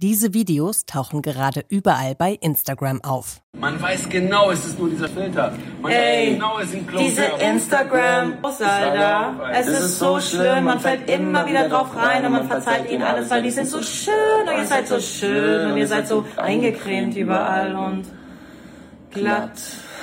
Diese Videos tauchen gerade überall bei Instagram auf. Man weiß genau, es ist nur dieser Filter. Man weiß genau, es sind Close. Diese Instagram-Alter, es ist so schlimm, man fällt immer wieder drauf rein und man verzeiht ihnen alles, weil die sind so schön und ihr seid so schön und ihr seid so eingecremt überall und glatt.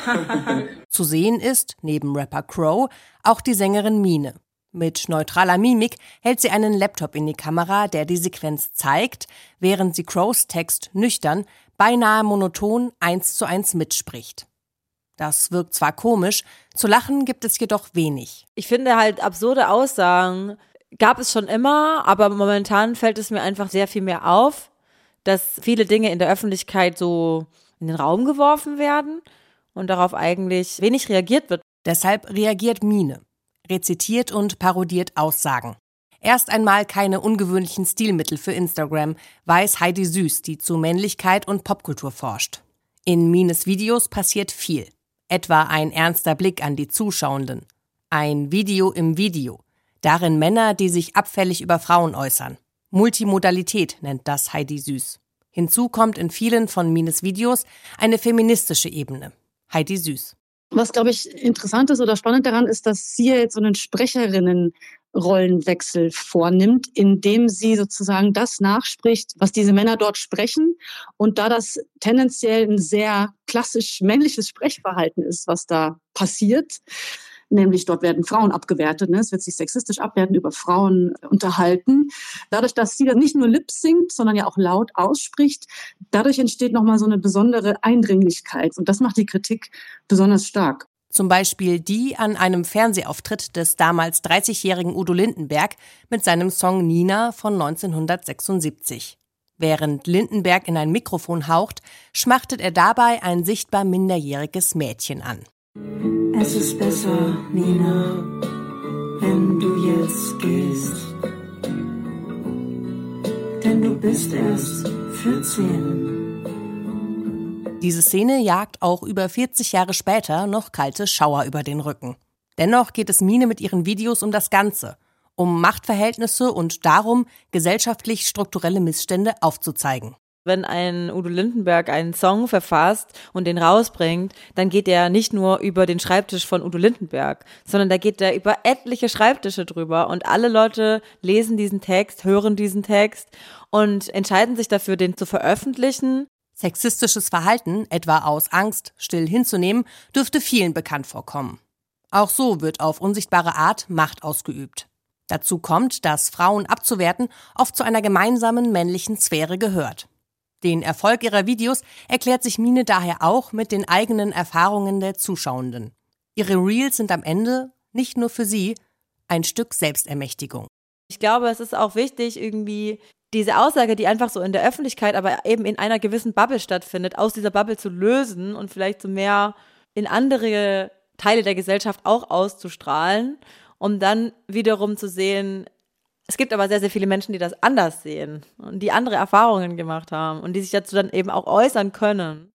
Zu sehen ist, neben Rapper Crow, auch die Sängerin Mine. Mit neutraler Mimik hält sie einen Laptop in die Kamera, der die Sequenz zeigt, während sie Crows Text nüchtern, beinahe monoton 1:1 mitspricht. Das wirkt zwar komisch, zu lachen gibt es jedoch wenig. Ich finde halt, absurde Aussagen gab es schon immer, aber momentan fällt es mir einfach sehr viel mehr auf, dass viele Dinge in der Öffentlichkeit so in den Raum geworfen werden und darauf eigentlich wenig reagiert wird. Deshalb reagiert Mine, rezitiert und parodiert Aussagen. Erst einmal keine ungewöhnlichen Stilmittel für Instagram, weiß Heidi Süß, die zu Männlichkeit und Popkultur forscht. In Mines Videos passiert viel. Etwa ein ernster Blick an die Zuschauenden. Ein Video im Video. Darin Männer, die sich abfällig über Frauen äußern. Multimodalität nennt das Heidi Süß. Hinzu kommt in vielen von Mines Videos eine feministische Ebene. Heidi Süß. Was, glaube ich, interessant ist oder spannend daran ist, dass sie jetzt so einen Sprecherinnenrollenwechsel vornimmt, indem sie sozusagen das nachspricht, was diese Männer dort sprechen. Und da das tendenziell ein sehr klassisch männliches Sprechverhalten ist, was da passiert, nämlich dort werden Frauen abgewertet, es wird sich sexistisch abwertend über Frauen unterhalten. Dadurch, dass sie das nicht nur lip-singt, sondern ja auch laut ausspricht, dadurch entsteht nochmal so eine besondere Eindringlichkeit. Und das macht die Kritik besonders stark. Zum Beispiel die an einem Fernsehauftritt des damals 30-jährigen Udo Lindenberg mit seinem Song Nina von 1976. Während Lindenberg in ein Mikrofon haucht, schmachtet er dabei ein sichtbar minderjähriges Mädchen an. Es ist besser, Nina, wenn du jetzt gehst, denn du bist erst 14. Diese Szene jagt auch über 40 Jahre später noch kalte Schauer über den Rücken. Dennoch geht es Mine mit ihren Videos um das Ganze, um Machtverhältnisse und darum, gesellschaftlich strukturelle Missstände aufzuzeigen. Wenn ein Udo Lindenberg einen Song verfasst und den rausbringt, dann geht er nicht nur über den Schreibtisch von Udo Lindenberg, sondern da geht er über etliche Schreibtische drüber und alle Leute lesen diesen Text, hören diesen Text und entscheiden sich dafür, den zu veröffentlichen. Sexistisches Verhalten, etwa aus Angst, still hinzunehmen, dürfte vielen bekannt vorkommen. Auch so wird auf unsichtbare Art Macht ausgeübt. Dazu kommt, dass Frauen abzuwerten oft zu einer gemeinsamen männlichen Sphäre gehört. Den Erfolg ihrer Videos erklärt sich Mine daher auch mit den eigenen Erfahrungen der Zuschauenden. Ihre Reels sind am Ende, nicht nur für sie, ein Stück Selbstermächtigung. Ich glaube, es ist auch wichtig, irgendwie diese Aussage, die einfach so in der Öffentlichkeit, aber eben in einer gewissen Bubble stattfindet, aus dieser Bubble zu lösen und vielleicht so mehr in andere Teile der Gesellschaft auch auszustrahlen, um dann wiederum zu sehen, es gibt aber sehr, sehr viele Menschen, die das anders sehen und die andere Erfahrungen gemacht haben und die sich dazu dann eben auch äußern können.